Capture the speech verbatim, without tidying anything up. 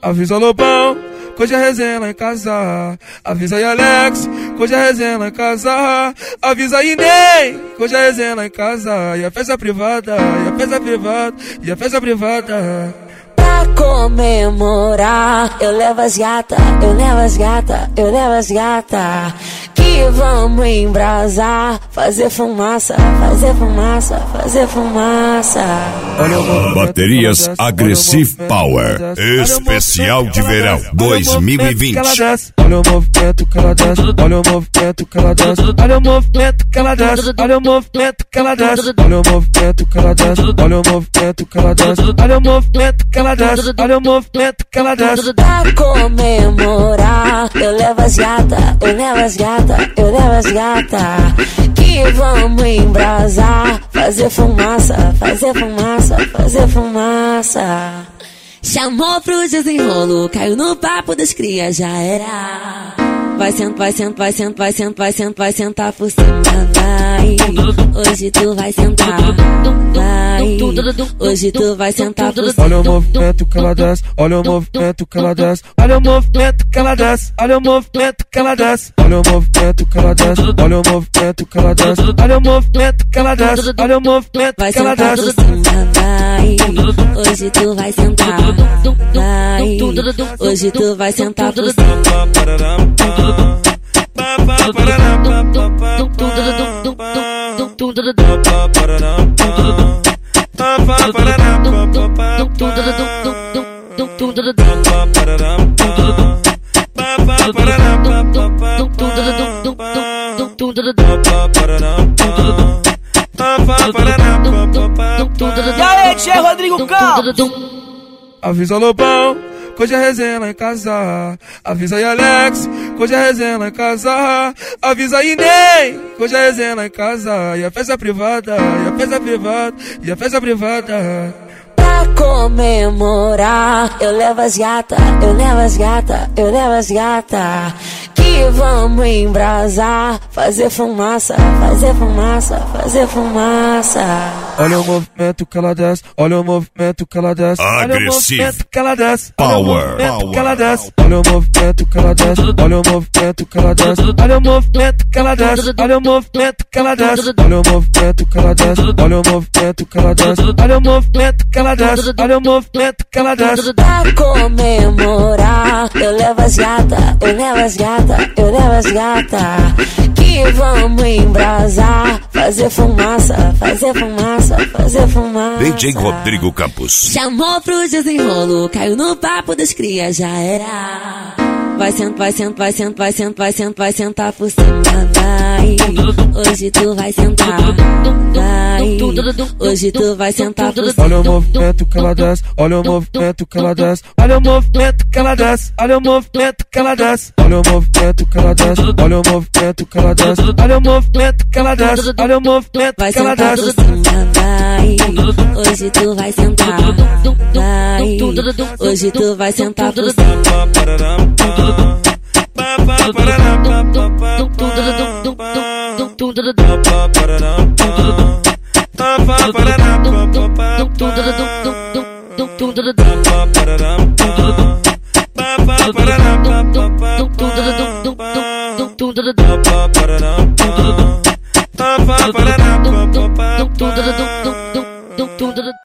Avisa Lobão, que hoje é resenha lá em casa. Avisa aí Alex, que hoje é resenha lá em casa. Avisa aí Ney, que hoje é resenha lá em casa. E a festa privada, e a festa privada, e a festa privada. Pra comemorar, eu levo as gata, eu levo as gata, eu levo as gata. Que vamos embrasar, fazer fumaça, fazer fumaça, fazer fumaça. Baterias Aggressive Power, especial de verão dois mil e vinte. Olha o movimento que ela dança, olha o movimento que ela dança, olha o movimento que ela dança, olha o movimento que ela dança, olha o movimento que ela dança, olha o movimento que ela dança, olha o movimento que ela dança, olha o movimento que ela dança. Pra comemorar, eu levo as gata, eu levo as gata, eu levo as gata. Que vamos embrasar, fazer fumaça, fazer fumaça, fazer fumaça. Chamou pro desenrolo, caiu no papo das crias, já era. Vai sentar, vai sentar, vai sentar, vai sentar, vai sentar, vai sentar por cima, vai. Hoje tu vai sentar, vai. Hoje tu vai sentar por cima. Olha o movimento que ela dança, olha o movimento que ela dança, olha o movimento que ela dança, olha o movimento que ela dança, olha o movimento que ela dança, olha o movimento que ela dança, olha o movimento que ela dança, olha o movimento que ela dança. Vai, hoje tu vai sentar, vai. Hoje tu vai sentar por cima. E aí, tchê, Rodrigo Campos. Avisa Lobão, que hoje é resenha lá em casa. Avisa aí Alex, que hoje é resenha lá em casa. Avisa aí Ney, que hoje é resenha lá em casa. E a festa privada, e a festa privada, e a festa privada. Pra comemorar, eu levo as gata, eu levo as gata, eu levo as gata. Que vamos embrasar, fazer fumaça, fazer fumaça, fazer fumaça. Olha o movimento que ela desce, olha o movimento que ela desce, olha o movimento que ela desce, Power, que ela desce, olha o movimento que ela desce, olha o movimento que ela desce, olha o movimento que ela desce, olha o movimento que ela desce, olha o movimento que ela desce, olha o movimento que ela desce, olha o movimento que ela desce, olha o movimento que ela desce. Pra comemorar, eu levo as gata, eu levo as gata, eu levo as gata. Que vamos embrasar, fazer fumaça, fazer fumaça, fazer fumaça. D J Rodrigo Campos. Chamou pro desenrolo, caiu no papo das crias, já era. Vai sentar, vai sentar, vai sentar, vai sentar, vai sentar, vai sentar por cima, vai. Hoje tu vai sentar, vai. Hoje tu vai sentar por cima. Olha o movimento que ela desce, olha o movimento que ela desce, olha o movimento que ela desce, olha o movimento que ela desce, olha o movimento que ela desce, olha o movimento que ela desce, olha o movimento que ela desce, olha o movimento que ela desce. Vai, hoje tu vai sentar, vai. Hoje tu vai sentar por cima.